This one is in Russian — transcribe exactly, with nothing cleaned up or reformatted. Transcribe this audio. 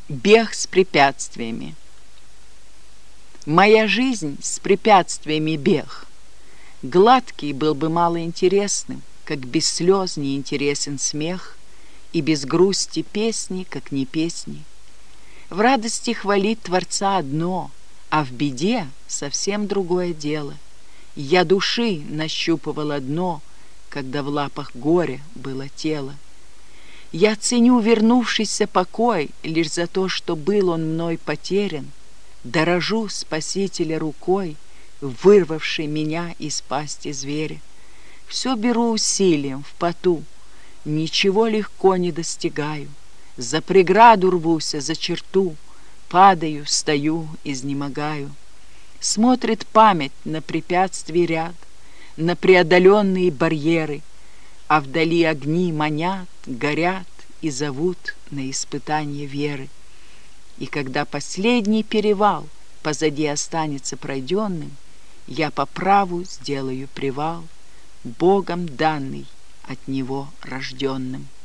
Бег с препятствиями. Моя жизнь с препятствиями бег. Гладкий был бы малоинтересным, как без слез неинтересен смех, и без грусти песни, как не песни. В радости хвалить Творца одно, а в беде совсем другое дело. Я души нащупывала дно, когда в лапах горя было тело. Я ценю вернувшийся покой лишь за то, что был он мной потерян. Дорожу Спасителя рукой, вырвавшей меня из пасти зверя. Все беру усилием в поту, ничего легко не достигаю. За преграду рвуся, за черту, падаю, стою, изнемогаю. Смотрит память на препятствий ряд, на преодоленные барьеры, а вдали огни манят, горят и зовут на испытание веры. И когда последний перевал позади останется пройденным, я по праву сделаю привал, Богом данный, от него рожденным.